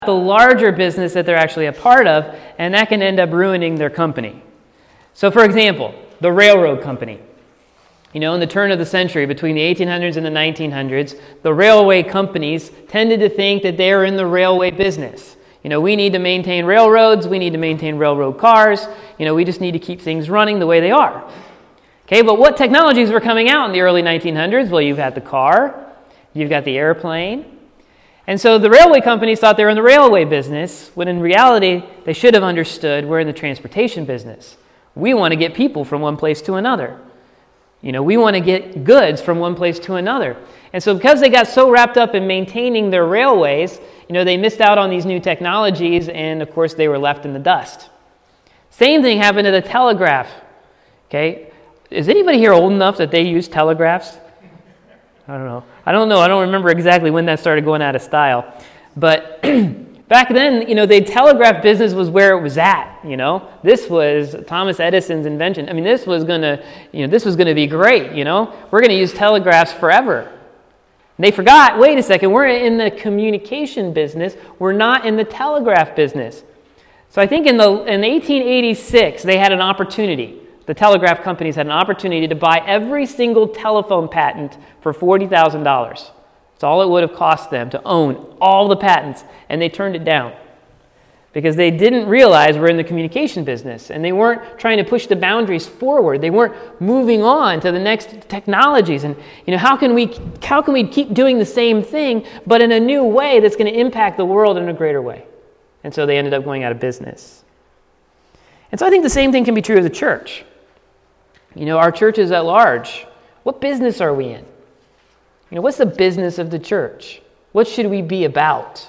the larger business that they're actually a part of, and that can end up ruining their company. So, for example, the railroad company. In the turn of the century, between the 1800s and the 1900s, the railway companies tended to think that they are in the railway business. We need to maintain railroads, we need to maintain railroad cars, we just need to keep things running the way they are. Okay, but what technologies were coming out in the early 1900s? Well, you've got the car, you've got the airplane. And so the railway companies thought they were in the railway business, when in reality, they should have understood we're in the transportation business. We want to get people from one place to another. We want to get goods from one place to another. And so because they got so wrapped up in maintaining their railways, they missed out on these new technologies, and of course they were left in the dust. Same thing happened to the telegraph. Okay? Is anybody here old enough that they use telegraphs? I don't know. I don't remember exactly when that started going out of style. But back then, the telegraph business was where it was at, This was Thomas Edison's invention. I mean, this was going to be great, We're going to use telegraphs forever. And they forgot, wait a second, we're in the communication business. We're not in the telegraph business. So I think in 1886, they had an opportunity. The telegraph companies had an opportunity to buy every single telephone patent for $40,000. That's all it would have cost them to own all the patents, and they turned it down because they didn't realize we're in the communication business, and they weren't trying to push the boundaries forward. They weren't moving on to the next technologies. And how can we keep doing the same thing, but in a new way that's going to impact the world in a greater way? And so they ended up going out of business. And so I think the same thing can be true of the church. Our churches at large, what business are we in? What's the business of the church? What should we be about?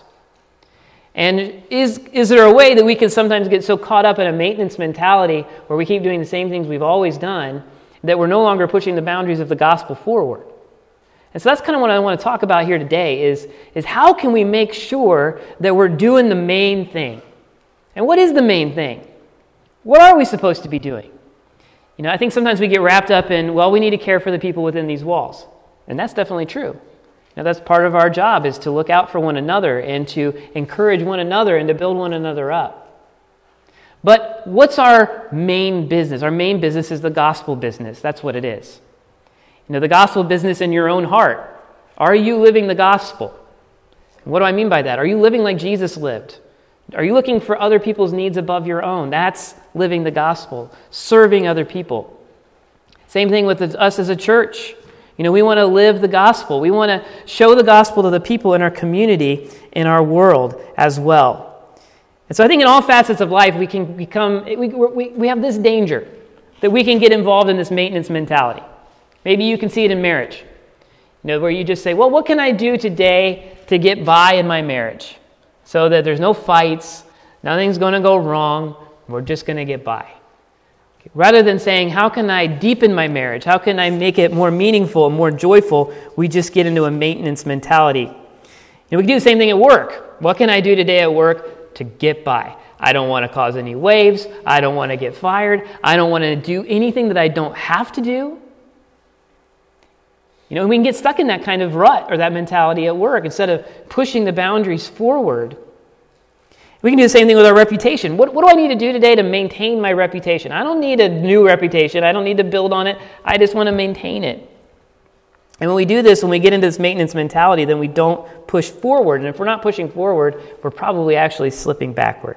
And is there a way that we can sometimes get so caught up in a maintenance mentality where we keep doing the same things we've always done that we're no longer pushing the boundaries of the gospel forward? And so that's kind of what I want to talk about here today is how can we make sure that we're doing the main thing? And what is the main thing? What are we supposed to be doing? I think sometimes we get wrapped up in, we need to care for the people within these walls. And that's definitely true. That's part of our job, is to look out for one another and to encourage one another and to build one another up. But what's our main business? Our main business is the gospel business. That's what it is. The gospel business in your own heart. Are you living the gospel? And what do I mean by that? Are you living like Jesus lived? Are you looking for other people's needs above your own? That's living the gospel, serving other people. Same thing with us as a church. We want to live the gospel. We want to show the gospel to the people in our community, in our world as well. And so I think in all facets of life, we can we have this danger that we can get involved in this maintenance mentality. Maybe you can see it in marriage, where you just say, what can I do today to get by in my marriage so that there's no fights, nothing's going to go wrong, we're just going to get by. Rather than saying, how can I deepen my marriage? How can I make it more meaningful and more joyful? We just get into a maintenance mentality. We can do the same thing at work. What can I do today at work to get by? I don't want to cause any waves. I don't want to get fired. I don't want to do anything that I don't have to do. We can get stuck in that kind of rut or that mentality at work instead of pushing the boundaries forward. We can do the same thing with our reputation. What do I need to do today to maintain my reputation? I don't need a new reputation. I don't need to build on it. I just want to maintain it. And when we do this, when we get into this maintenance mentality, then we don't push forward. And if we're not pushing forward, we're probably actually slipping backward.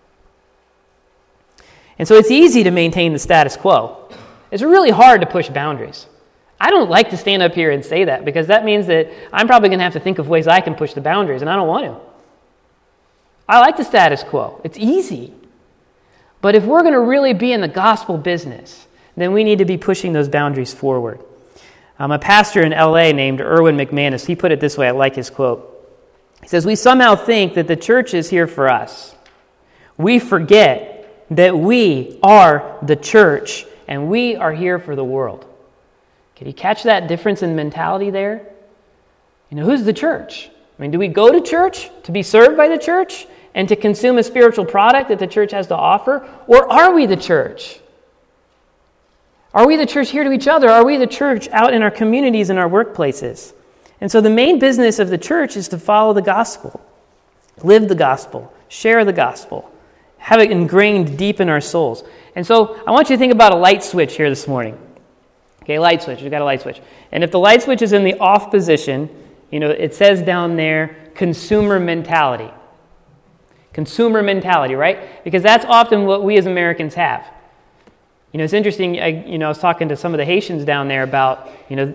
And so it's easy to maintain the status quo. It's really hard to push boundaries. I don't like to stand up here and say that because that means that I'm probably going to have to think of ways I can push the boundaries, and I don't want to. I like the status quo. It's easy. But if we're going to really be in the gospel business, then we need to be pushing those boundaries forward. A pastor in L.A. named Erwin McManus, he put it this way, I like his quote. He says, "We somehow think that the church is here for us. We forget that we are the church and we are here for the world." Can you catch that difference in mentality there? Who's the church? Do we go to church to be served by the church and to consume a spiritual product that the church has to offer? Or are we the church? Are we the church here to each other? Are we the church out in our communities and our workplaces? And so the main business of the church is to follow the gospel. live the gospel, share the gospel, have it ingrained deep in our souls. And so I want you to think about a light switch here this morning. Okay, light switch. We've got a light switch. And if the light switch is in the off position, it says down there, consumer mentality. Consumer mentality, right? Because that's often what we as Americans have. It's interesting. I was talking to some of the Haitians down there about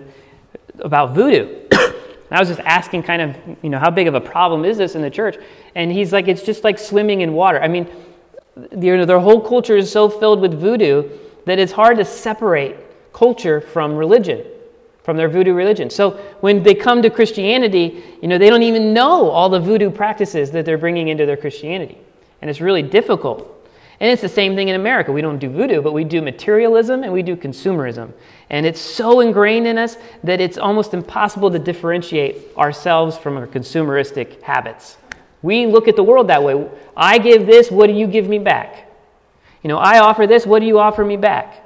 voodoo. I was just asking kind of, how big of a problem is this in the church? And he's like, it's just like swimming in water. I mean, their whole culture is so filled with voodoo that it's hard to separate culture from religion, from their voodoo religion. So when they come to Christianity, they don't even know all the voodoo practices that they're bringing into their Christianity. And it's really difficult. And it's the same thing in America. We don't do voodoo, but we do materialism and we do consumerism. And it's so ingrained in us that it's almost impossible to differentiate ourselves from our consumeristic habits. We look at the world that way. I give this, what do you give me back? I offer this, what do you offer me back?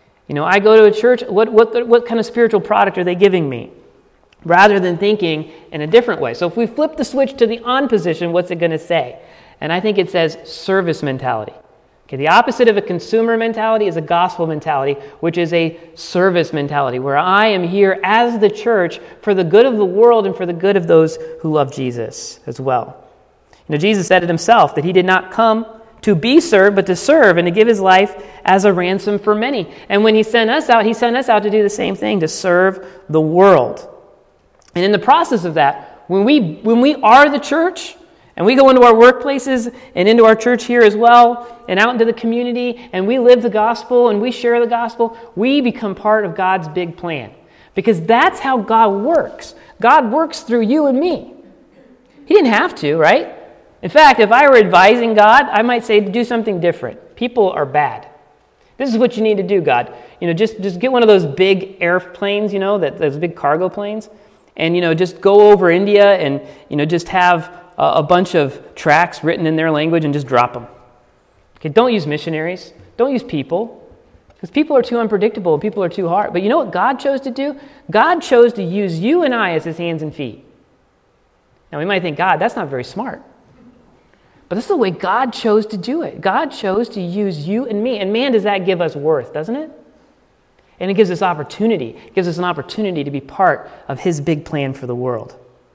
I go to a church, what kind of spiritual product are they giving me? Rather than thinking in a different way. So if we flip the switch to the on position, what's it going to say? And I think it says service mentality. Okay, the opposite of a consumer mentality is a gospel mentality, which is a service mentality, where I am here as the church for the good of the world and for the good of those who love Jesus as well. Jesus said it himself, that he did not come to be served, but to serve and to give his life as a ransom for many. And when he sent us out to do the same thing, to serve the world. And in the process of that, when we are the church, and we go into our workplaces and into our church here as well, and out into the community, and we live the gospel and we share the gospel, we become part of God's big plan. Because that's how God works. God works through you and me. He didn't have to, right? In fact, if I were advising God, I might say do something different. People are bad. This is what you need to do, God. Just get one of those big airplanes, those big cargo planes, and, just go over India and, just have a bunch of tracts written in their language and just drop them. Okay, don't use missionaries. Don't use people. Because people are too unpredictable and people are too hard. But you know what God chose to do? God chose to use you and I as his hands and feet. Now we might think, God, that's not very smart. But this is the way God chose to do it. God chose to use you and me. And man, does that give us worth, doesn't it? And it gives us opportunity. It gives us an opportunity to be part of his big plan for the world.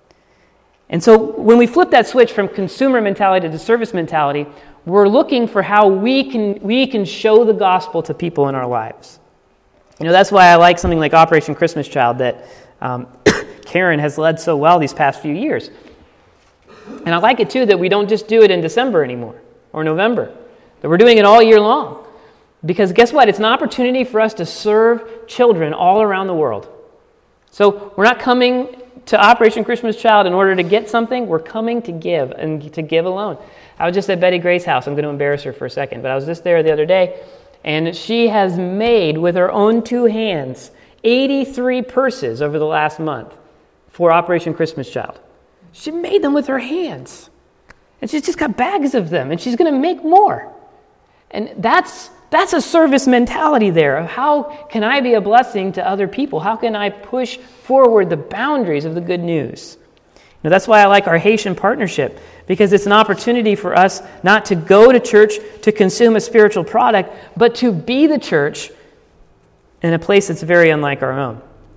And so when we flip that switch from consumer mentality to service mentality, we're looking for how we can show the gospel to people in our lives. That's why I like something like Operation Christmas Child that Karen has led so well these past few years. And I like it too that we don't just do it in December anymore or November, that we're doing it all year long. Because guess what? It's an opportunity for us to serve children all around the world. So we're not coming to Operation Christmas Child in order to get something. We're coming to give and to give alone. I was just at Betty Gray's house. I'm going to embarrass her for a second, but I was just there the other day, and she has made with her own two hands 83 purses over the last month for Operation Christmas Child. She made them with her hands, and she's just got bags of them, and she's going to make more. And that's a service mentality there of how can I be a blessing to other people? How can I push forward the boundaries of the good news? That's why I like our Haitian partnership, because it's an opportunity for us not to go to church to consume a spiritual product, but to be the church in a place that's very unlike our own.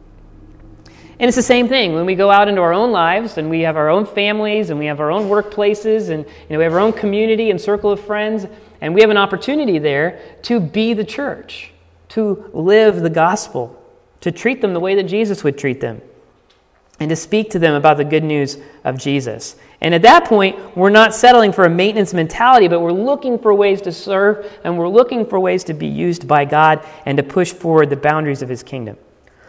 And it's the same thing when we go out into our own lives and we have our own families and we have our own workplaces and we have our own community and circle of friends, and we have an opportunity there to be the church, to live the gospel, to treat them the way that Jesus would treat them, and to speak to them about the good news of Jesus. And at that point, we're not settling for a maintenance mentality, but we're looking for ways to serve, and we're looking for ways to be used by God and to push forward the boundaries of his kingdom.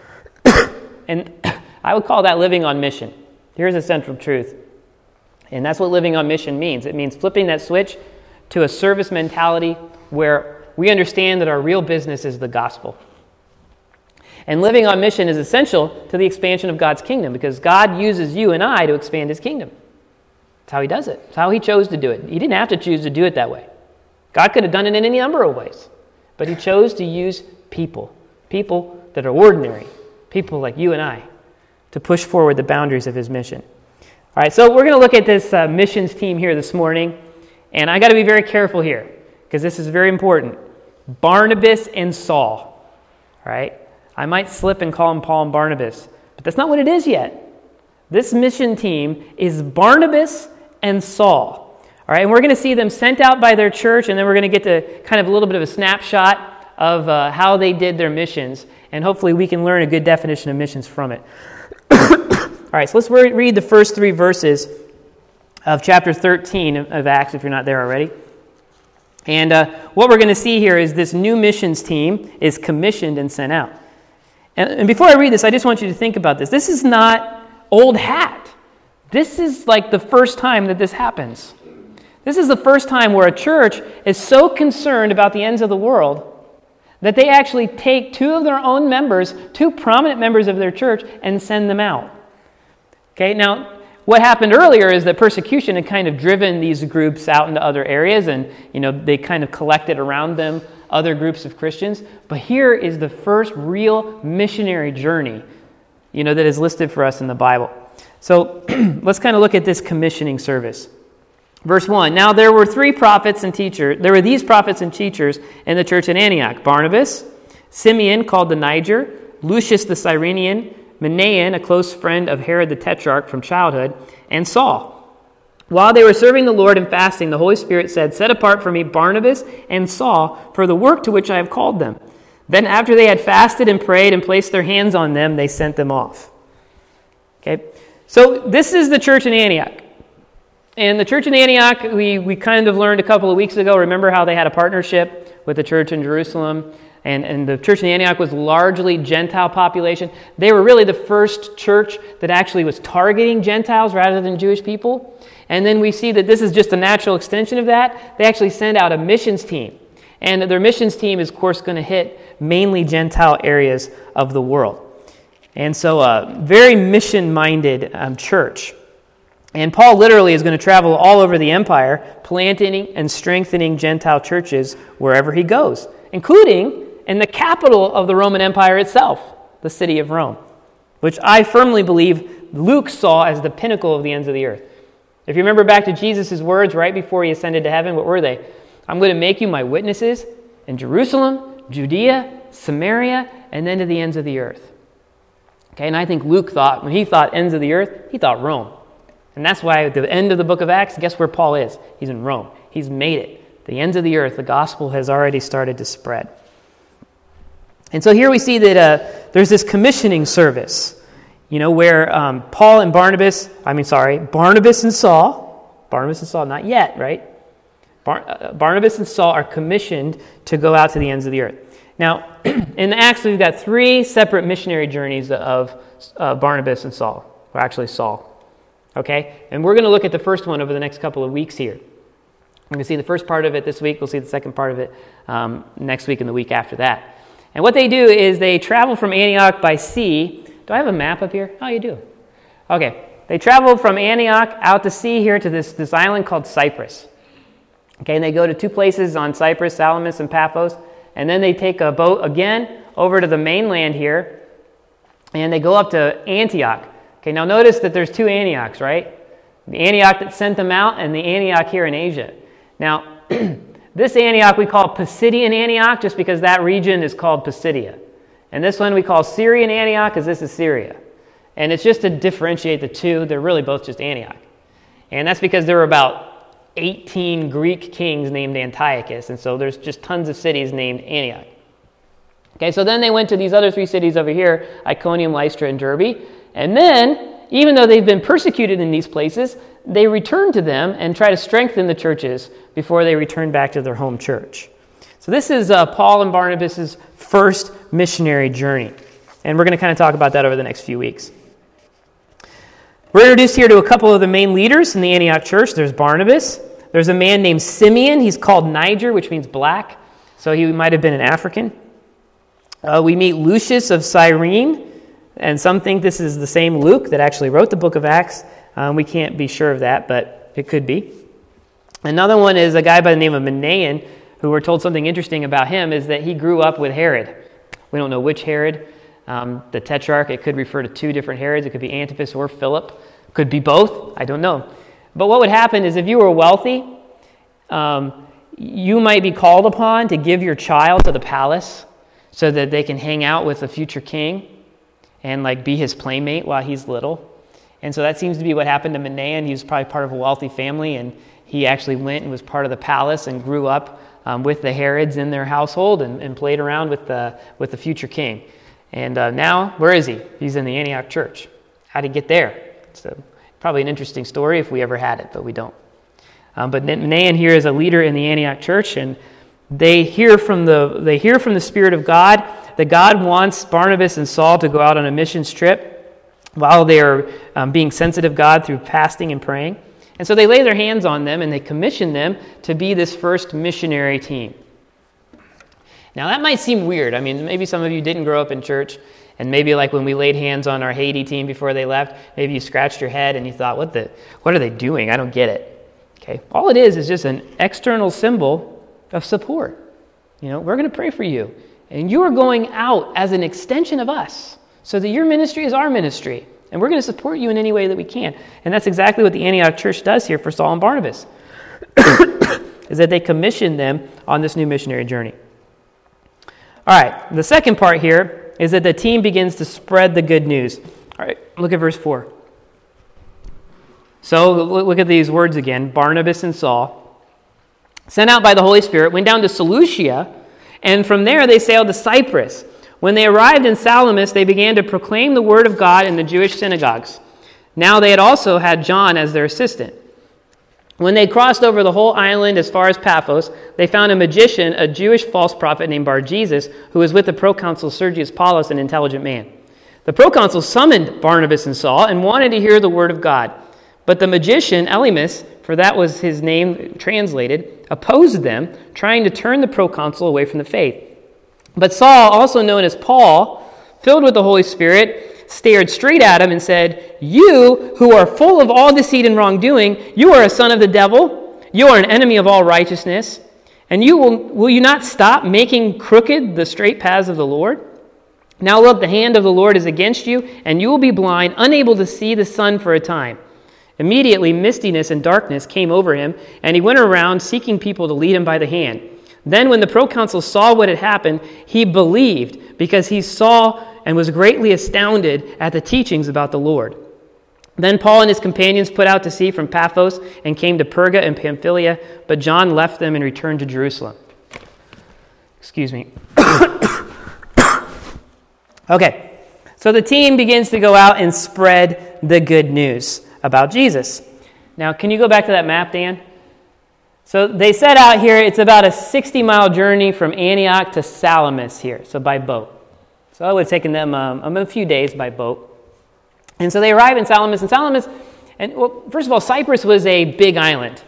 And I would call that living on mission. Here's a central truth. And that's what living on mission means. It means flipping that switch to a service mentality where we understand that our real business is the gospel. And living on mission is essential to the expansion of God's kingdom, because God uses you and I to expand his kingdom. That's how he does it. It's how he chose to do it. He didn't have to choose to do it that way. God could have done it in any number of ways. But he chose to use people that are ordinary, people like you and I, to push forward the boundaries of his mission. All right, so we're going to look at this missions team here this morning, and I got to be very careful here because this is very important. Barnabas and Saul. All right, I might slip and call them Paul and Barnabas, but that's not what it is yet. This mission team is Barnabas and Saul. All right, and we're going to see them sent out by their church, and then we're going to get to kind of a little bit of a snapshot of how they did their missions, and hopefully we can learn a good definition of missions from it. All right, so let's read the first 3 verses of chapter 13 of Acts, if you're not there already. And what we're going to see here is this new missions team is commissioned and sent out. And before I read this, I just want you to think about this. This is not old hat. This is like the first time that this happens. This is the first time where a church is so concerned about the ends of the world that they actually take 2 of their own members, 2 prominent members of their church, and send them out. Okay, now what happened earlier is that persecution had kind of driven these groups out into other areas, and they kind of collected around them other groups of Christians. But here is the first real missionary journey, that is listed for us in the Bible. So let's kind of look at this commissioning service. Verse 1, now there were 3 prophets and teachers. There were these prophets and teachers in the church in Antioch: Barnabas, Simeon called the Niger, Lucius the Cyrenian, Manaen, a close friend of Herod the Tetrarch from childhood, and Saul. While they were serving the Lord and fasting, the Holy Spirit said, "Set apart for me Barnabas and Saul for the work to which I have called them." Then after they had fasted and prayed and placed their hands on them, they sent them off. Okay, so this is the church in Antioch. And the church in Antioch, we kind of learned a couple of weeks ago, remember how they had a partnership with the church in Jerusalem? And the church in Antioch was largely Gentile population. They were really the first church that actually was targeting Gentiles rather than Jewish people. And then we see that this is just a natural extension of that. They actually send out a missions team. And their missions team is, of course, going to hit mainly Gentile areas of the world. And so very mission-minded church. And Paul literally is going to travel all over the empire, planting and strengthening Gentile churches wherever he goes, including in the capital of the Roman Empire itself, the city of Rome, which I firmly believe Luke saw as the pinnacle of the ends of the earth. If you remember back to Jesus' words right before he ascended to heaven, what were they? I'm going to make you my witnesses in Jerusalem, Judea, Samaria, and then to the ends of the earth. Okay, and I think Luke thought, when he thought ends of the earth, he thought Rome. And that's why at the end of the book of Acts, guess where Paul is? He's in Rome. He's made it. The ends of the earth, the gospel has already started to spread. And so here we see that there's this commissioning service, where Barnabas and Saul, not yet, right? Barnabas and Saul are commissioned to go out to the ends of the earth. Now, in the Acts, we've got 3 separate missionary journeys of Barnabas and Saul, or actually Saul. Okay, and we're going to look at the first one over the next couple of weeks here. We're going to see the first part of it this week. We'll see the second part of it next week and the week after that. And what they do is they travel from Antioch by sea. Do I have a map up here? Oh, you do. Okay, they travel from Antioch out to sea here to this island called Cyprus. Okay, and they go to 2 places on Cyprus, Salamis and Paphos, and then they take a boat again over to the mainland here, and they go up to Antioch. Okay, now notice that there's 2 Antiochs, right? The Antioch that sent them out and the Antioch here in Asia. Now, this Antioch we call Pisidian Antioch just because that region is called Pisidia. And this one we call Syrian Antioch because this is Syria. And it's just to differentiate the 2. They're really both just Antioch. And that's because there were about 18 Greek kings named Antiochus. And so there's just tons of cities named Antioch. Okay, so then they went to these other 3 cities over here, Iconium, Lystra, and Derbe. And then, even though they've been persecuted in these places, they return to them and try to strengthen the churches before they return back to their home church. So this is Paul and Barnabas' first missionary journey. And we're going to kind of talk about that over the next few weeks. We're introduced here to a couple of the main leaders in the Antioch church. There's Barnabas. There's a man named Simeon. He's called Niger, which means black. So he might have been an African. We meet Lucius of Cyrene. And some think this is the same Luke that actually wrote the book of Acts. We can't be sure of that, but it could be. Another one is a guy by the name of Manaen, who we're told something interesting about him is that he grew up with Herod. We don't know which Herod. The Tetrarch, it could refer to 2 different Herods. It could be Antipas or Philip. Could be both. I don't know. But what would happen is if you were wealthy, you might be called upon to give your child to the palace so that they can hang out with the future king and like be his playmate while he's little. And so that seems to be what happened to Manaen. He was probably part of a wealthy family, and he actually went and was part of the palace and grew up with the Herods in their household and played around with the future king. And now, where is he? He's in the Antioch church. How did he get there? So probably an interesting story if we ever had it, but we don't. But Manaen here is a leader in the Antioch church, and they hear from the Spirit of God that God wants Barnabas and Saul to go out on a missions trip while they are being sensitive to God through fasting and praying. And so they lay their hands on them and they commission them to be this first missionary team. Now that might seem weird. I mean, maybe some of you didn't grow up in church, and maybe like when we laid hands on our Haiti team before they left, maybe you scratched your head and you thought, what are they doing? I don't get it. Okay, all it is just an external symbol of support. We're going to pray for you, and you are going out as an extension of us, so that your ministry is our ministry, and we're going to support you in any way that we can. And that's exactly what the Antioch church does here for Saul and Barnabas, is that they commission them on this new missionary journey. All right, the second part here is that the team begins to spread the good news. All right, look at verse 4. So look at these words again. Barnabas and Saul, sent out by the Holy Spirit, went down to Seleucia, and from there they sailed to Cyprus. When they arrived in Salamis, they began to proclaim the word of God in the Jewish synagogues. Now they had also had John as their assistant. When they crossed over the whole island as far as Paphos, they found a magician, a Jewish false prophet named Bar-Jesus, who was with the proconsul Sergius Paulus, an intelligent man. The proconsul summoned Barnabas and Saul and wanted to hear the word of God. But the magician, Elymas, for that was his name translated, opposed them, trying to turn the proconsul away from the faith. But Saul, also known as Paul, filled with the Holy Spirit, stared straight at him and said, "You who are full of all deceit and wrongdoing, you are a son of the devil. You are an enemy of all righteousness. And will you not stop making crooked the straight paths of the Lord? Now look, the hand of the Lord is against you, and you will be blind, unable to see the sun for a time." Immediately mistiness and darkness came over him, and he went around seeking people to lead him by the hand. Then when the proconsul saw what had happened, he believed, because he saw and was greatly astounded at the teachings about the Lord. Then Paul and his companions put out to sea from Paphos and came to Perga and Pamphylia, but John left them and returned to Jerusalem. Excuse me. Okay, so the team begins to go out and spread the good news about Jesus. Now, can you go back to that map, Dan? So they set out here. It's about a 60-mile journey from Antioch to Salamis here, so by boat. So it would have taken them a few days by boat. And so they arrive in Salamis. First of all, Cyprus was a big island.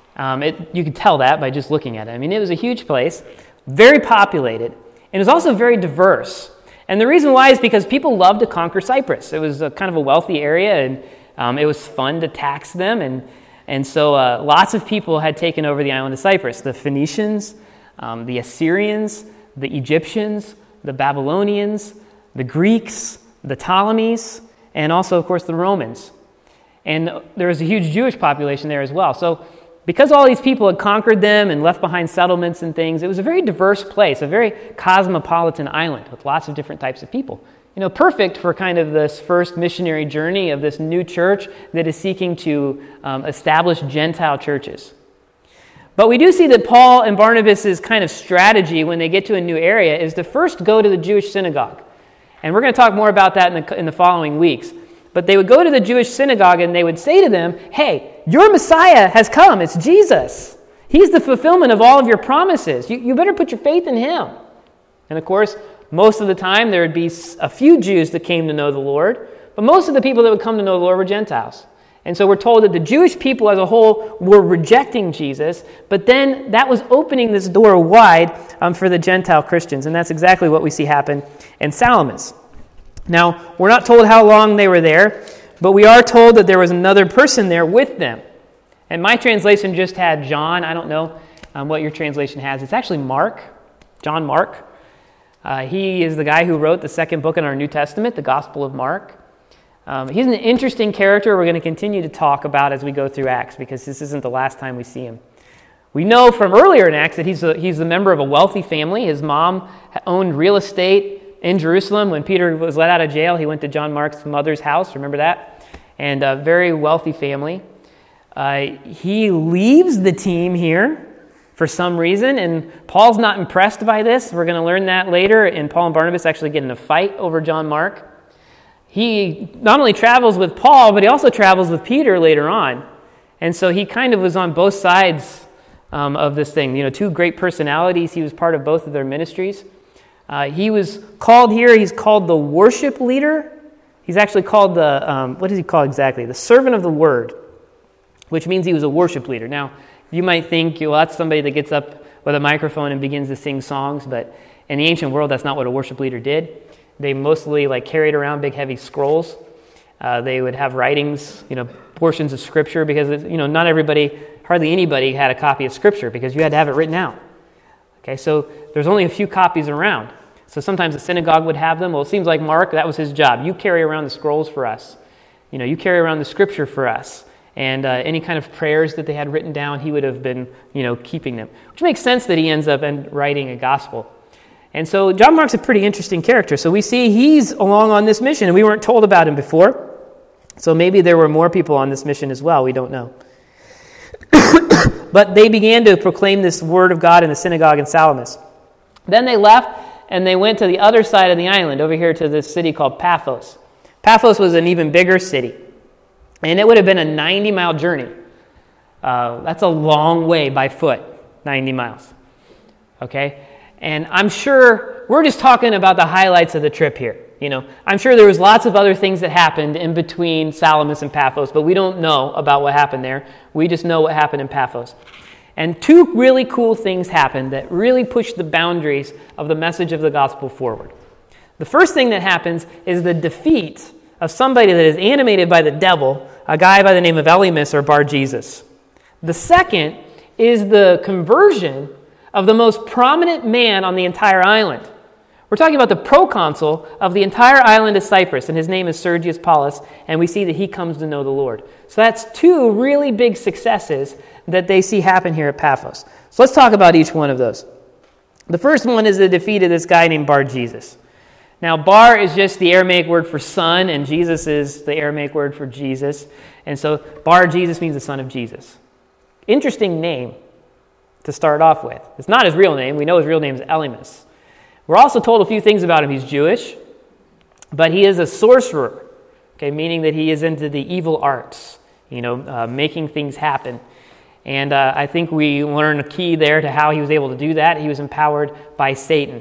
You could tell that by just looking at it. I mean, it was a huge place, very populated, and it was also very diverse. And the reason why is because people loved to conquer Cyprus. It was kind of a wealthy area, and it was fun to tax them, and so lots of people had taken over the island of Cyprus. The Phoenicians, the Assyrians, the Egyptians, the Babylonians, the Greeks, the Ptolemies, and also, of course, the Romans. And there was a huge Jewish population there as well. So because all these people had conquered them and left behind settlements and things, it was a very diverse place, a very cosmopolitan island with lots of different types of people. Perfect for kind of this first missionary journey of this new church that is seeking to establish Gentile churches. But we do see that Paul and Barnabas' kind of strategy when they get to a new area is to first go to the Jewish synagogue. And we're going to talk more about that in the following weeks. But they would go to the Jewish synagogue and they would say to them, "Hey, your Messiah has come. It's Jesus. He's the fulfillment of all of your promises. You better put your faith in him." And of course, most of the time, there would be a few Jews that came to know the Lord, but most of the people that would come to know the Lord were Gentiles. And so we're told that the Jewish people as a whole were rejecting Jesus, but then that was opening this door wide for the Gentile Christians, and that's exactly what we see happen in Salamis. Now, we're not told how long they were there, but we are told that there was another person there with them. And my translation just had John. I don't know what your translation has. It's actually Mark, John Mark. He is the guy who wrote the second book in our New Testament, the Gospel of Mark. He's an interesting character we're going to continue to talk about as we go through Acts, because this isn't the last time we see him. We know from earlier in Acts that he's a member of a wealthy family. His mom owned real estate in Jerusalem. When Peter was let out of jail, he went to John Mark's mother's house. Remember that? And a very wealthy family. He leaves the team here for some reason, and Paul's not impressed by this. We're going to learn that later, and Paul and Barnabas actually get in a fight over John Mark. He not only travels with Paul, but he also travels with Peter later on. And so he kind of was on both sides of this thing. You know, two great personalities. He was part of both of their ministries. He was called here, he's called the worship leader. He's actually called what is he called exactly? The servant of the word, which means he was a worship leader. Now, you might think, well, that's somebody that gets up with a microphone and begins to sing songs, but in the ancient world, that's not what a worship leader did. They mostly carried around big, heavy scrolls. They would have writings, portions of Scripture, because not everybody, hardly anybody had a copy of Scripture because you had to have it written out. Okay, so there's only a few copies around. So sometimes the synagogue would have them. Well, it seems like Mark, that was his job. You carry around the scrolls for us. You carry around the Scripture for us. And any kind of prayers that they had written down, he would have been, keeping them. Which makes sense that he ends up writing a gospel. And so John Mark's a pretty interesting character. So we see he's along on this mission, and we weren't told about him before. So maybe there were more people on this mission as well. We don't know. But they began to proclaim this word of God in the synagogue in Salamis. Then they left, and they went to the other side of the island, over here to this city called Paphos. Paphos was an even bigger city, and it would have been a 90-mile journey. That's a long way by foot, 90 miles. Okay? And I'm sure we're just talking about the highlights of the trip here. I'm sure there was lots of other things that happened in between Salamis and Paphos, but we don't know about what happened there. We just know what happened in Paphos. And two really cool things happened that really pushed the boundaries of the message of the gospel forward. The first thing that happens is the defeat of somebody that is animated by the devil, a guy by the name of Elymas or Bar-Jesus. The second is the conversion of the most prominent man on the entire island. We're talking about the proconsul of the entire island of Cyprus, and his name is Sergius Paulus, and we see that he comes to know the Lord. So that's two really big successes that they see happen here at Paphos. So let's talk about each one of those. The first one is the defeat of this guy named Bar-Jesus. Now, Bar is just the Aramaic word for son, and Jesus is the Aramaic word for Jesus. And so Bar-Jesus means the son of Jesus. Interesting name to start off with. It's not his real name. We know his real name is Elymas. We're also told a few things about him. He's Jewish, but he is a sorcerer, meaning that he is into the evil arts, making things happen. And I think we learn a key there to how he was able to do that. He was empowered by Satan.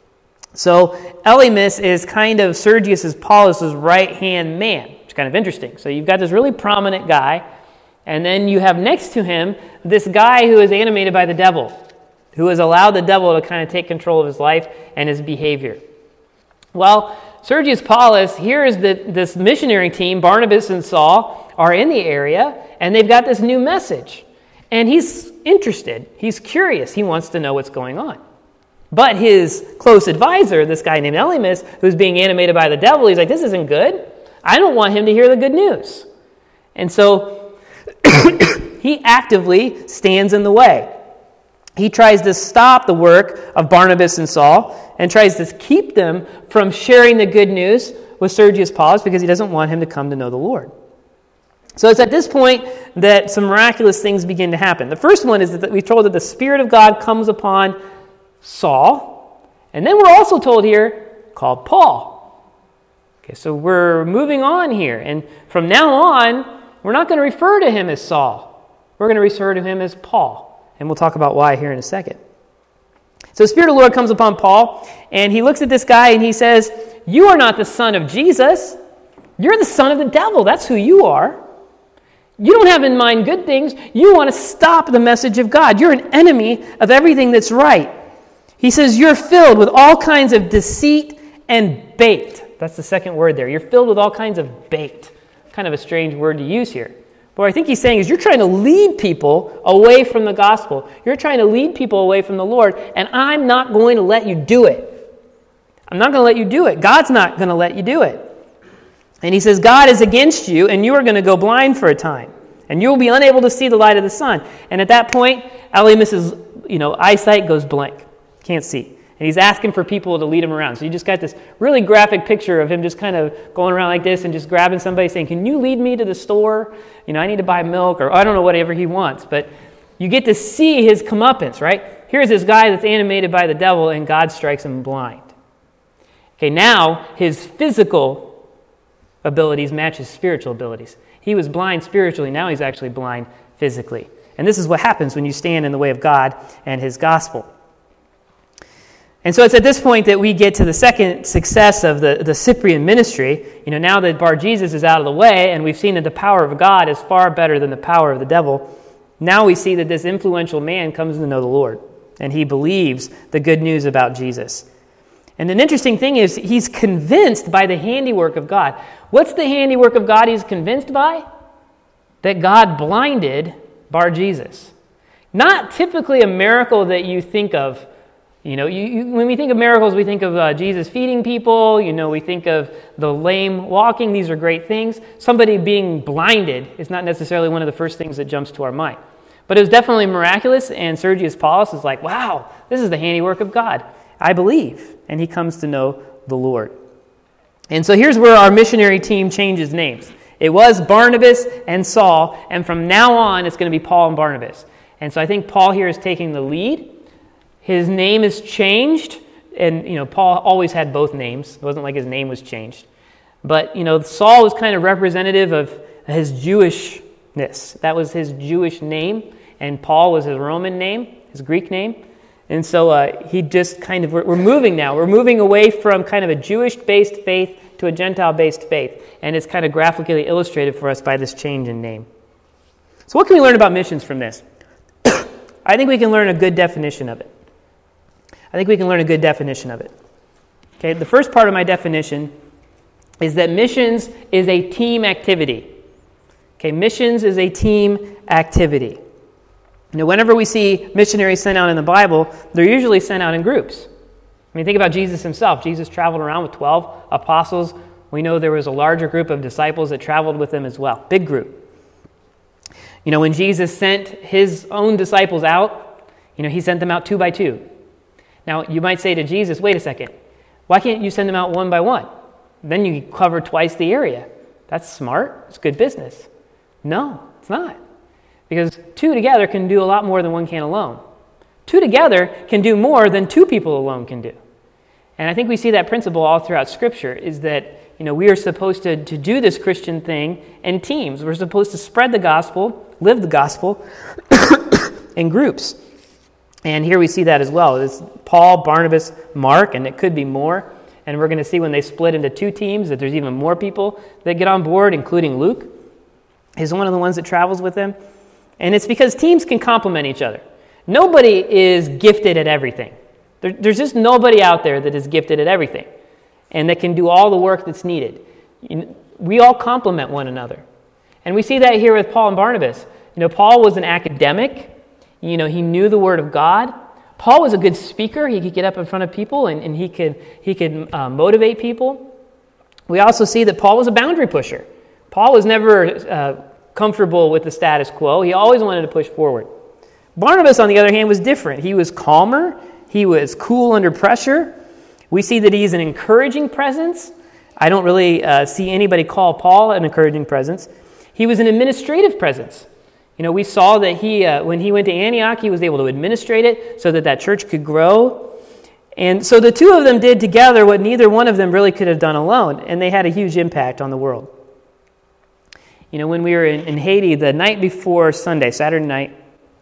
So Elymas is kind of Sergius Paulus's right-hand man, which is kind of interesting. So you've got this really prominent guy, and then you have next to him this guy who is animated by the devil, who has allowed the devil to kind of take control of his life and his behavior. Well, Sergius Paulus, here is this missionary team, Barnabas and Saul, are in the area, and they've got this new message. And he's interested. He's curious. He wants to know what's going on. But his close advisor, this guy named Elymas, who's being animated by the devil, he's like, this isn't good. I don't want him to hear the good news. And so he actively stands in the way. He tries to stop the work of Barnabas and Saul and tries to keep them from sharing the good news with Sergius Paulus because he doesn't want him to come to know the Lord. So it's at this point that some miraculous things begin to happen. The first one is that we're told that the Spirit of God comes upon Saul, and then we're also told here, called Paul. Okay, so we're moving on here, and from now on, we're not going to refer to him as Saul. We're going to refer to him as Paul. And we'll talk about why here in a second. So the Spirit of the Lord comes upon Paul, and he looks at this guy and he says, you are not the son of Jesus. You're the son of the devil. That's who you are. You don't have in mind good things. You want to stop the message of God. You're an enemy of everything that's right. He says, you're filled with all kinds of deceit and bait. That's the second word there. You're filled with all kinds of bait. Kind of a strange word to use here. But what I think he's saying is you're trying to lead people away from the gospel. You're trying to lead people away from the Lord, and I'm not going to let you do it. I'm not going to let you do it. God's not going to let you do it. And he says, God is against you, and you are going to go blind for a time. And you will be unable to see the light of the sun. And at that point, Elymas's eyesight goes blank. Can't see. And he's asking for people to lead him around. So you just got this really graphic picture of him just kind of going around like this and just grabbing somebody saying, can you lead me to the store? I need to buy milk, or I don't know, whatever he wants. But you get to see his comeuppance, right? Here's this guy that's animated by the devil, and God strikes him blind. Okay, now his physical abilities match his spiritual abilities. He was blind spiritually, now he's actually blind physically. And this is what happens when you stand in the way of God and his gospel. And so it's at this point that we get to the second success of the Cyprian ministry. Now that Bar-Jesus is out of the way, and we've seen that the power of God is far better than the power of the devil, now we see that this influential man comes to know the Lord, and he believes the good news about Jesus. And an interesting thing is he's convinced by the handiwork of God. What's the handiwork of God he's convinced by? That God blinded Bar-Jesus. Not typically a miracle that you think of. When we think of miracles, we think of Jesus feeding people. We think of the lame walking. These are great things. Somebody being blinded is not necessarily one of the first things that jumps to our mind. But it was definitely miraculous, and Sergius Paulus is like, wow, this is the handiwork of God. I believe. And he comes to know the Lord. And so here's where our missionary team changes names. It was Barnabas and Saul, and from now on, it's going to be Paul and Barnabas. And so I think Paul here is taking the lead. His name is changed, and Paul always had both names. It wasn't like his name was changed. But Saul was kind of representative of his Jewishness. That was his Jewish name, and Paul was his Roman name, his Greek name. And so he just kind of, we're moving now. We're moving away from kind of a Jewish-based faith to a Gentile-based faith. And it's kind of graphically illustrated for us by this change in name. So what can we learn about missions from this? I think we can learn a good definition of it. Okay, the first part of my definition is that missions is a team activity. Okay, missions is a team activity. Whenever we see missionaries sent out in the Bible, they're usually sent out in groups. Think about Jesus himself. Jesus traveled around with 12 apostles. We know there was a larger group of disciples that traveled with him as well. Big group. When Jesus sent his own disciples out, he sent them out 2 by 2. Now, you might say to Jesus, wait a second, why can't you send them out 1 by 1? Then you cover twice the area. That's smart. It's good business. No, it's not. Because 2 together can do a lot more than 1 can alone. 2 together can do more than 2 people alone can do. And I think we see that principle all throughout Scripture, is that we are supposed to do this Christian thing in teams. We're supposed to spread the gospel, live the gospel in groups. And here we see that as well. It's Paul, Barnabas, Mark, and it could be more. And we're going to see when they split into 2 teams that there's even more people that get on board, including Luke. He's one of the ones that travels with them. And it's because teams can complement each other. Nobody is gifted at everything. There's just nobody out there that is gifted at everything and that can do all the work that's needed. We all complement one another. And we see that here with Paul and Barnabas. Paul was an academic. He knew the Word of God. Paul was a good speaker. He could get up in front of people and he could motivate people. We also see that Paul was a boundary pusher. Paul was never comfortable with the status quo. He always wanted to push forward. Barnabas, on the other hand, was different. He was calmer. He was cool under pressure. We see that he's an encouraging presence. I don't really see anybody call Paul an encouraging presence. He was an administrative presence. We saw that he, when he went to Antioch, he was able to administrate it so that church could grow. And so the 2 of them did together what neither one of them really could have done alone, and they had a huge impact on the world. When we were in Haiti the night before Sunday, Saturday night,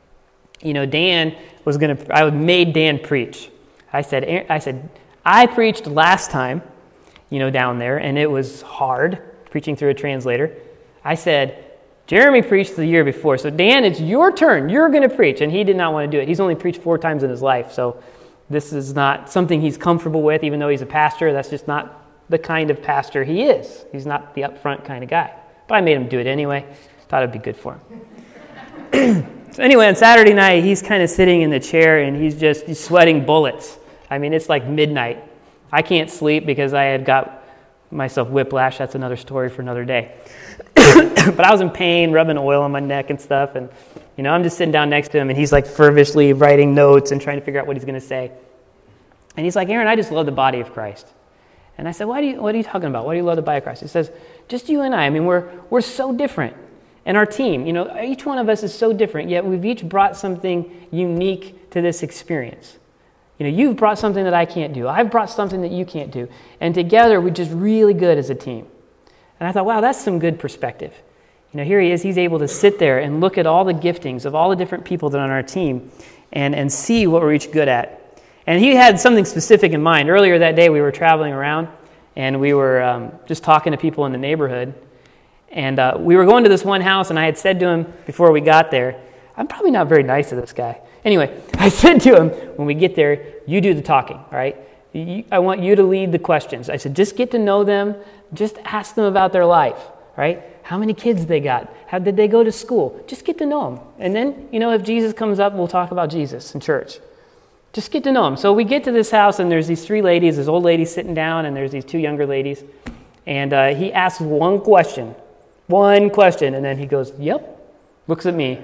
Dan was I made Dan preach. I said, I preached last time, down there, and it was hard preaching through a translator. I said, Jeremy preached the year before, so Dan, it's your turn. You're going to preach. And he did not want to do it. He's only preached 4 times in his life, so this is not something he's comfortable with, even though he's a pastor. That's just not the kind of pastor he is. He's not the upfront kind of guy. But I made him do it anyway. Thought it'd be good for him. So anyway, on Saturday night, he's kind of sitting in the chair, and he's sweating bullets. It's like midnight. I can't sleep because I had got myself whiplash. That's another story for another day. But I was in pain, rubbing oil on my neck and stuff, and I'm just sitting down next to him, and he's like fervently writing notes and trying to figure out what he's going to say. And he's like, Aaron, I just love the body of Christ. And I said, what are you talking about? Why do you love the body of Christ? He says, just you and I. I mean, we're so different. And our team, each one of us is so different, yet we've each brought something unique to this experience. You've brought something that I can't do. I've brought something that you can't do. And together, we're just really good as a team. And I thought, wow, that's some good perspective. Here he is. He's able to sit there and look at all the giftings of all the different people that are on our team and see what we're each good at. And he had something specific in mind. Earlier that day, we were traveling around, and we were just talking to people in the neighborhood. And we were going to this one house, and I had said to him before we got there, I'm probably not very nice to this guy. Anyway, I said to him, when we get there, you do the talking, all right? I want you to lead the questions. I said, just get to know them. Just ask them about their life, right? How many kids they got? How did they go to school? Just get to know them. And then, if Jesus comes up, we'll talk about Jesus in church. Just get to know them. So we get to this house, and there's these 3 ladies. This old lady sitting down, and there's these 2 younger ladies. And he asks one question, and then he goes, yep, looks at me.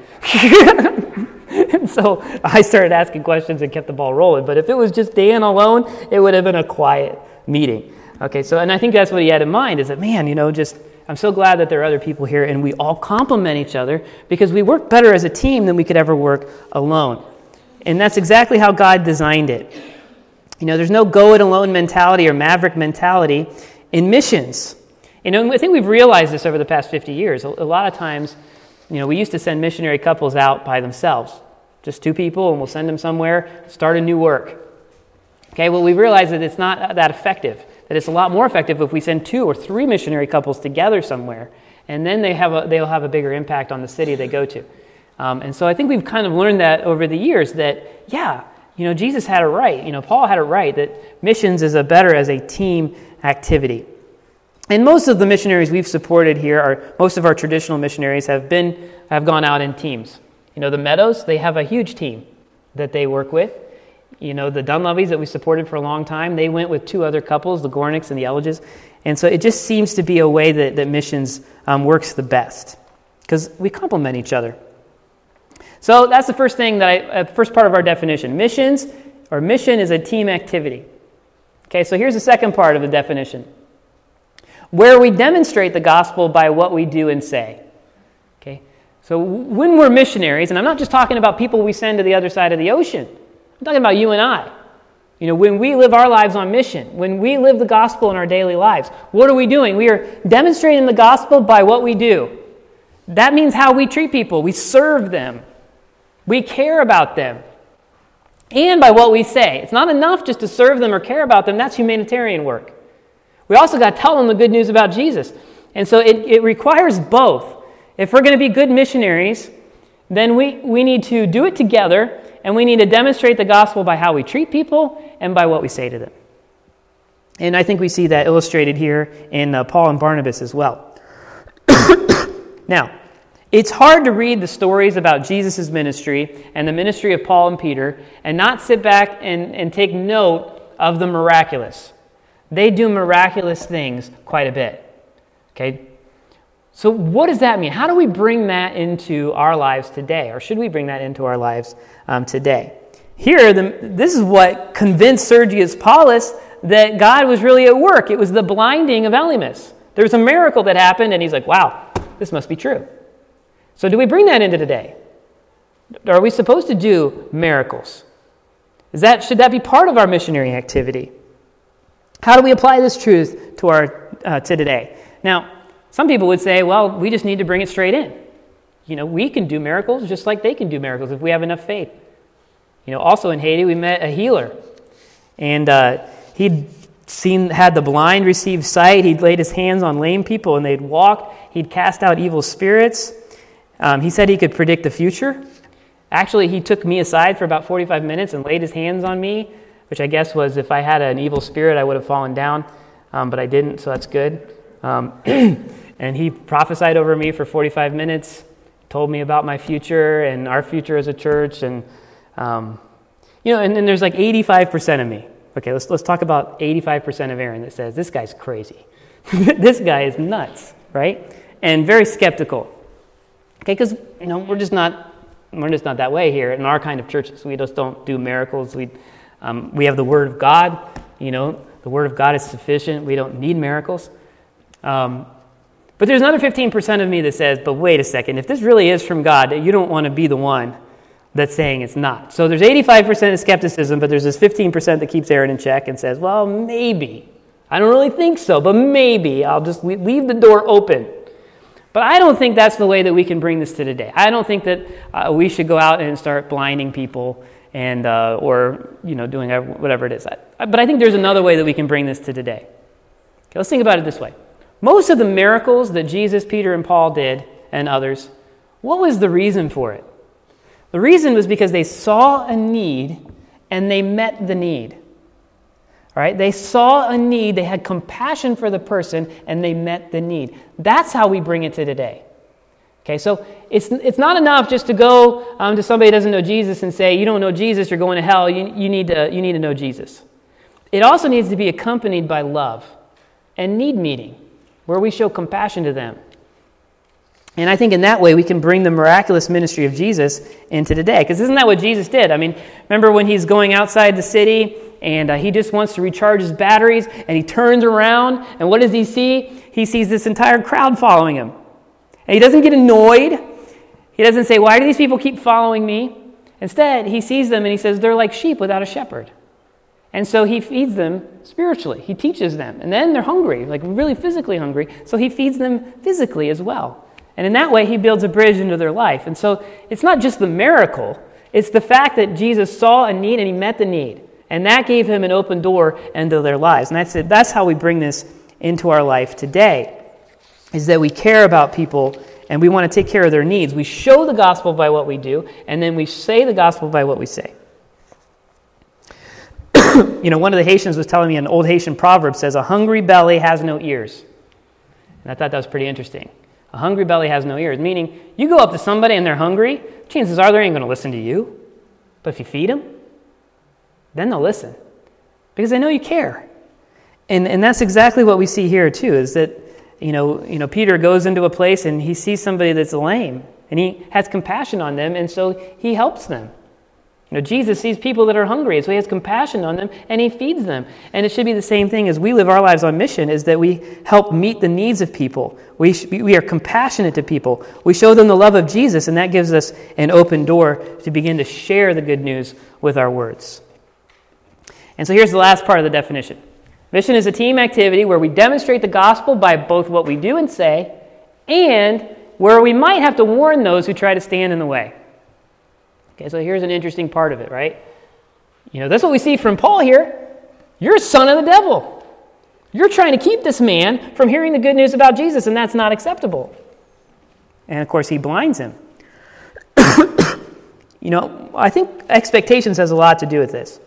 And so I started asking questions and kept the ball rolling. But if it was just Dan alone, it would have been a quiet meeting. Okay, and I think that's what he had in mind, is that, man, I'm so glad that there are other people here, and we all complement each other because we work better as a team than we could ever work alone. And that's exactly how God designed it. There's no go-it-alone mentality or maverick mentality in missions. I think we've realized this over the past 50 years. A lot of times, we used to send missionary couples out by themselves. Just 2 people, and we'll send them somewhere, start a new work. Okay, well, we realized that it's not that effective, that it's a lot more effective if we send 2 or 3 missionary couples together somewhere, and then they'll have a bigger impact on the city they go to. And so I think we've kind of learned that over the years that, Jesus had it right. Paul had it right, that missions is better as a team activity. And most of the missionaries we've supported here, most of our traditional missionaries have gone out in teams. The Meadows, they have a huge team that they work with. The Dunleavys that we supported for a long time, they went with 2 other couples, the Gornicks and the Elledges. And so it just seems to be a way that missions works the best because we complement each other. So that's the first thing first part of our definition. Mission is a team activity. Okay, so here's the second part of the definition. Where we demonstrate the gospel by what we do and say. Okay, so when we're missionaries, and I'm not just talking about people we send to the other side of the ocean. I'm talking about you and I. When we live our lives on mission, when we live the gospel in our daily lives, what are we doing? We are demonstrating the gospel by what we do. That means how we treat people. We serve them. We care about them. And by what we say. It's not enough just to serve them or care about them. That's humanitarian work. We also got to tell them the good news about Jesus. And so it requires both. If we're going to be good missionaries, then we need to do it together, and we need to demonstrate the gospel by how we treat people and by what we say to them. And I think we see that illustrated here in Paul and Barnabas as well. Now, it's hard to read the stories about Jesus' ministry and the ministry of Paul and Peter and not sit back and take note of the miraculous. They do miraculous things quite a bit. Okay? So what does that mean? How do we bring that into our lives today? Or should we bring that into our lives today? Here, this is what convinced Sergius Paulus that God was really at work. It was the blinding of Elymas. There was a miracle that happened, and he's like, wow, this must be true. So do we bring that into today? Are we supposed to do miracles? Should that be part of our missionary activity? How do we apply this truth to today? Now, some people would say, well, we just need to bring it straight in. We can do miracles just like they can do miracles if we have enough faith. Also in Haiti, we met a healer. And he'd had the blind receive sight. He'd laid his hands on lame people and they'd walked. He'd cast out evil spirits. He said he could predict the future. Actually, he took me aside for about 45 minutes and laid his hands on me, which I guess was if I had an evil spirit, I would have fallen down. But I didn't, so that's good. And he prophesied over me for 45 minutes, told me about my future and our future as a church. And, and then there's like 85% of me. Okay, let's talk about 85% of Aaron that says, this guy's crazy. This guy is nuts, right? And very skeptical. Okay, because we're just not that way here in our kind of churches. We just don't do miracles. We have the Word of God. The Word of God is sufficient. We don't need miracles. But there's another 15% of me that says, but wait a second, if this really is from God, you don't want to be the one that's saying it's not. So there's 85% of skepticism, but there's this 15% that keeps Aaron in check and says, well, maybe. I don't really think so, but maybe. I'll just leave the door open. But I don't think that's the way that we can bring this to today. I don't think that we should go out and start blinding people and or doing whatever it is. But I think there's another way that we can bring this to today. Okay, let's think about it this way. Most of the miracles that Jesus, Peter, and Paul did, and others, what was the reason for it? The reason was because they saw a need and they met the need. All right? They saw a need, they had compassion for the person, and they met the need. That's how we bring it to today. Okay, so it's not enough just to go to somebody who doesn't know Jesus and say, you don't know Jesus, you're going to hell, you need to know Jesus. It also needs to be accompanied by love and need meeting, where we show compassion to them. And I think in that way we can bring the miraculous ministry of Jesus into today. Because isn't that what Jesus did? I mean, remember when he's going outside the city and he just wants to recharge his batteries and he turns around and what does he see? He sees this entire crowd following him. And he doesn't get annoyed. He doesn't say, why do these people keep following me? Instead, he sees them and he says, they're like sheep without a shepherd. And so he feeds them spiritually. He teaches them. And then they're hungry, like really physically hungry. So he feeds them physically as well. And in that way, he builds a bridge into their life. And so it's not just the miracle. It's the fact that Jesus saw a need and he met the need. And that gave him an open door into their lives. And that's how we bring this into our life today, is that we care about people and we want to take care of their needs. We show the gospel by what we do, and then we say the gospel by what we say. One of the Haitians was telling me an old Haitian proverb says, a hungry belly has no ears. And I thought that was pretty interesting. A hungry belly has no ears, meaning you go up to somebody and they're hungry, chances are they ain't going to listen to you. But if you feed them, then they'll listen because they know you care. And that's exactly what we see here too, is that, Peter goes into a place and he sees somebody that's lame and he has compassion on them, and so he helps them. Jesus sees people that are hungry, so he has compassion on them, and he feeds them. And it should be the same thing as we live our lives on mission, is that we help meet the needs of people. We are compassionate to people. We show them the love of Jesus, and that gives us an open door to begin to share the good news with our words. And so here's the last part of the definition. Mission is a team activity where we demonstrate the gospel by both what we do and say, and where we might have to warn those who try to stand in the way. Okay, so here's an interesting part of it, right? That's what we see from Paul here. You're a son of the devil. You're trying to keep this man from hearing the good news about Jesus, and that's not acceptable. And of course, he blinds him. I think expectations has a lot to do with this.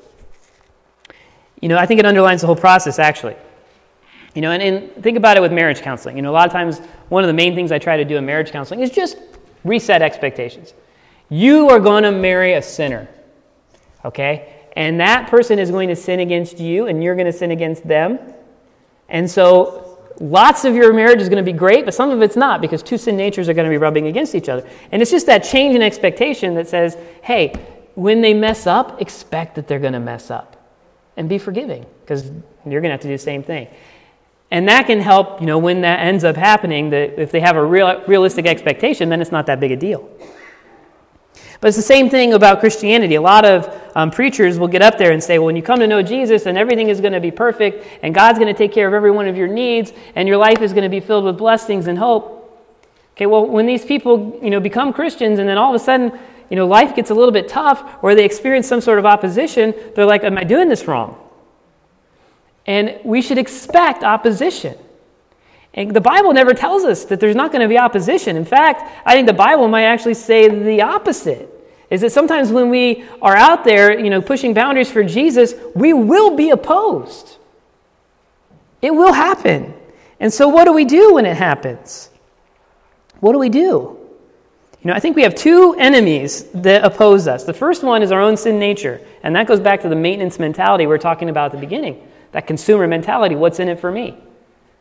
I think it underlines the whole process, actually. And think about it with marriage counseling. A lot of times, one of the main things I try to do in marriage counseling is just reset expectations. You are going to marry a sinner, okay? And that person is going to sin against you, and you're going to sin against them. And so lots of your marriage is going to be great, but some of it's not, because two sin natures are going to be rubbing against each other. And it's just that change in expectation that says, hey, when they mess up, expect that they're going to mess up. And be forgiving, because you're going to have to do the same thing. And that can help, when that ends up happening, that if they have a realistic expectation, then it's not that big a deal. But it's the same thing about Christianity. A lot of preachers will get up there and say, well, when you come to know Jesus, then everything is going to be perfect, and God's going to take care of every one of your needs, and your life is going to be filled with blessings and hope. Okay, well, when these people, become Christians, and then all of a sudden, life gets a little bit tough, or they experience some sort of opposition, they're like, am I doing this wrong? And we should expect opposition. And the Bible never tells us that there's not going to be opposition. In fact, I think the Bible might actually say the opposite, is that sometimes when we are out there, pushing boundaries for Jesus, we will be opposed. It will happen. And so what do we do when it happens? What do we do? I think we have two enemies that oppose us. The first one is our own sin nature, and that goes back to the maintenance mentality we were talking about at the beginning, that consumer mentality, what's in it for me?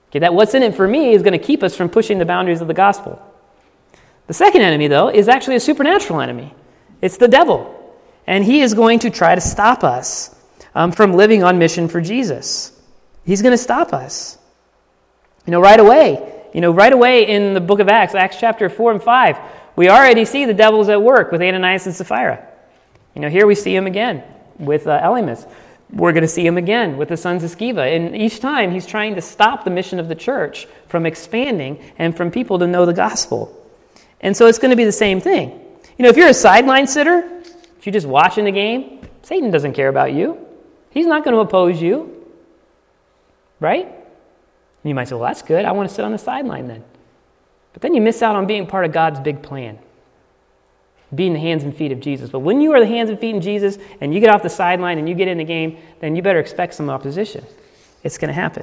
Okay, that what's in it for me is going to keep us from pushing the boundaries of the gospel. The second enemy, though, is actually a supernatural enemy. It's the devil. And he is going to try to stop us from living on mission for Jesus. He's going to stop us. Right away in the book of Acts, Acts chapter 4 and 5, we already see the devil's at work with Ananias and Sapphira. Here we see him again with Elymas. We're going to see him again with the sons of Sceva. And each time he's trying to stop the mission of the church from expanding and from people to know the gospel. And so it's going to be the same thing. If you're a sideline sitter, if you're just watching the game, Satan doesn't care about you. He's not going to oppose you. Right? And you might say, well, that's good. I want to sit on the sideline then. But then you miss out on being part of God's big plan. Being the hands and feet of Jesus. But when you are the hands and feet of Jesus and you get off the sideline and you get in the game, then you better expect some opposition. It's going to happen.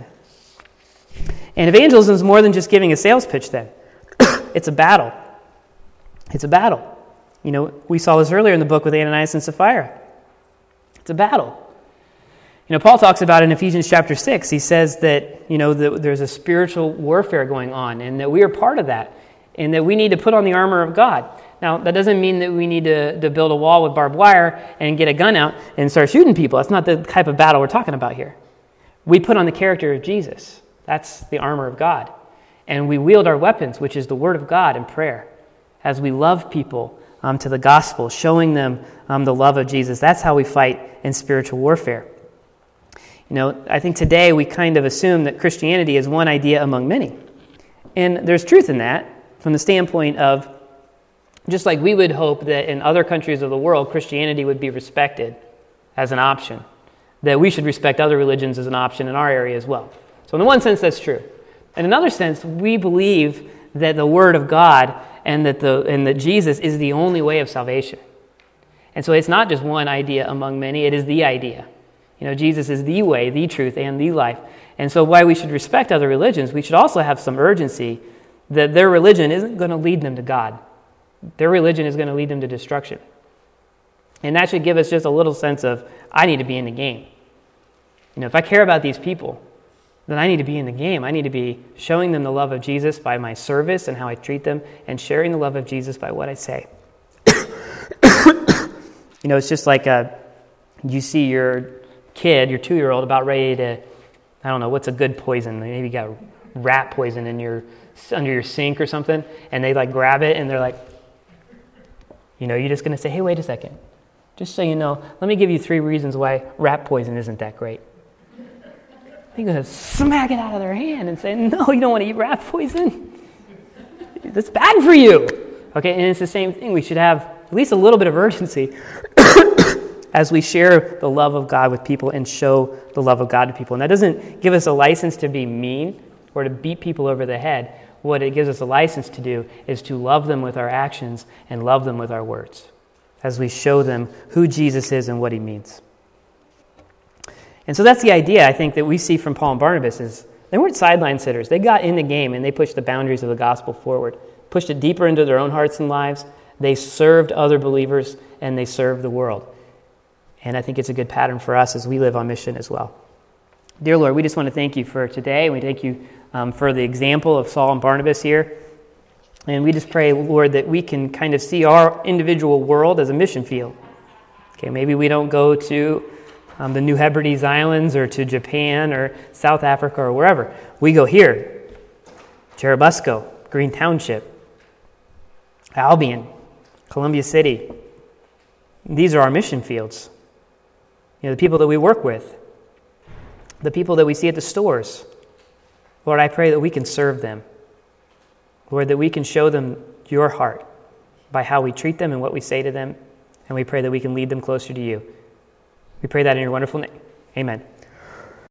And evangelism is more than just giving a sales pitch then. It's a battle. It's a battle. We saw this earlier in the book with Ananias and Sapphira. It's a battle. Paul talks about it in Ephesians chapter 6. He says that, there's a spiritual warfare going on and that we are part of that and that we need to put on the armor of God. Now, that doesn't mean that we need to build a wall with barbed wire and get a gun out and start shooting people. That's not the type of battle we're talking about here. We put on the character of Jesus. That's the armor of God. And we wield our weapons, which is the word of God and prayer, as we love people to the gospel, showing them the love of Jesus. That's how we fight in spiritual warfare. I think today we kind of assume that Christianity is one idea among many. And there's truth in that from the standpoint of just like we would hope that in other countries of the world, Christianity would be respected as an option, that we should respect other religions as an option in our area as well. So in one sense, that's true. In another sense, we believe that the Word of God and that Jesus is the only way of salvation. And so it's not just one idea among many, it is the idea. Jesus is the way, the truth, and the life. And so while we should respect other religions, we should also have some urgency that their religion isn't going to lead them to God. Their religion is going to lead them to destruction. And that should give us just a little sense of, I need to be in the game. If I care about these people, then I need to be in the game. I need to be showing them the love of Jesus by my service and how I treat them, and sharing the love of Jesus by what I say. It's just like you see your kid, your 2-year-old, about ready to, I don't know, what's a good poison? Maybe you got rat poison in under your sink or something, and they grab it and they're like, you're just going to say, hey, wait a second. Just so you know, let me give you 3 reasons why rat poison isn't that great. You're going to smack it out of their hand and say, no, you don't want to eat rat poison. That's bad for you. Okay, and it's the same thing. We should have at least a little bit of urgency as we share the love of God with people and show the love of God to people. And that doesn't give us a license to be mean or to beat people over the head. What it gives us a license to do is to love them with our actions and love them with our words as we show them who Jesus is and what he means. And so that's the idea, I think, that we see from Paul and Barnabas is they weren't sideline sitters. They got in the game and they pushed the boundaries of the gospel forward, pushed it deeper into their own hearts and lives. They served other believers and they served the world. And I think it's a good pattern for us as we live on mission as well. Dear Lord, we just want to thank you for today. We thank you for the example of Saul and Barnabas here. And we just pray, Lord, that we can kind of see our individual world as a mission field. Okay, maybe we don't go to the New Hebrides Islands or to Japan or South Africa or wherever. We go here, Cherubusco, Green Township, Albion, Columbia City. These are our mission fields. The people that we work with, the people that we see at the stores. Lord, I pray that we can serve them. Lord, that we can show them your heart by how we treat them and what we say to them. And we pray that we can lead them closer to you. We pray that in your wonderful name. Amen.